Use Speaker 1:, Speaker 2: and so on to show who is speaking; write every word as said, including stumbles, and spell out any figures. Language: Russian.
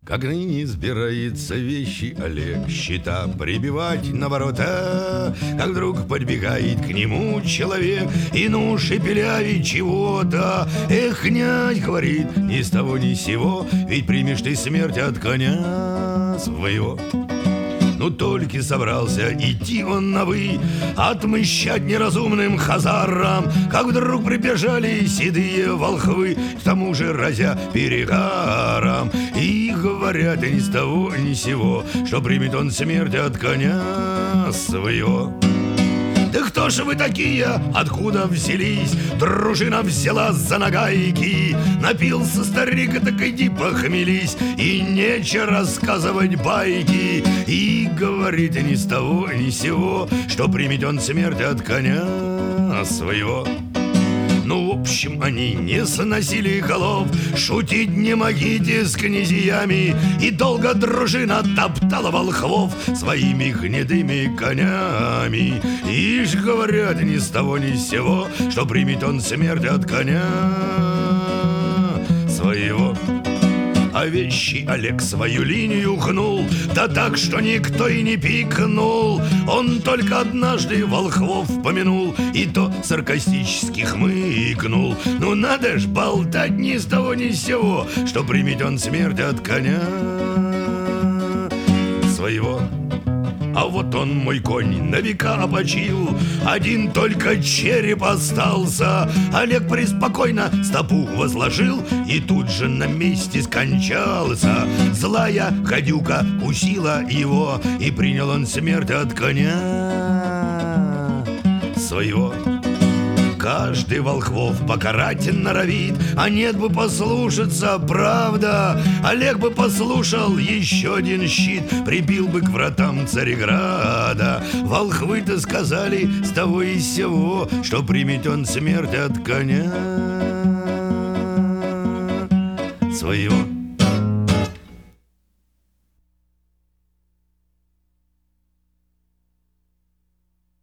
Speaker 1: Как ныне сбирается вещи Олег щита прибивать на ворота, как вдруг подбегает к нему человек и ну шепелявит чего-то. Эх, князь, говорит, ни с того ни с сего, ведь примешь ты смерть от коня своего. Ну только собрался идти он на «вы», отмщать неразумным хазарам, как вдруг прибежали седые волхвы, к тому же разя перегаром. И говорят ни с того ни с сего, что примет он смерть от коня своего. Да кто же вы такие, откуда взялись? Дружина взяла за нагайки. Напился старик, так иди похмелись, и нечего рассказывать байки. И говорит ни с того ни с сего, что примет он смерть от коня своего. Ну, в общем, они не сносили голов, шутить не могите с князьями, и долго дружина топтала волхвов своими гнедыми конями. Ишь, говорят ни с того ни с сего, что примет он смерть от коня своего. А вещи Олег свою линию гнул, да так, что никто и не пикнул. Он только однажды волхвов помянул, и то саркастически хмыкнул. Ну надо ж болтать ни с того ни с сего, что примет он смерть от коня своего. А вот он, мой конь, на века обочил, один только череп остался. Олег преспокойно стопу возложил и тут же на месте скончался. Злая гадюка кусила его, и принял он смерть от коня своего. Каждый волхвов покарать норовит, а нет бы послушаться, правда. Олег бы послушал, еще один щит прибил бы к вратам Цареграда. Волхвы-то сказали с того и с сего, что примет он смерть от коня своего.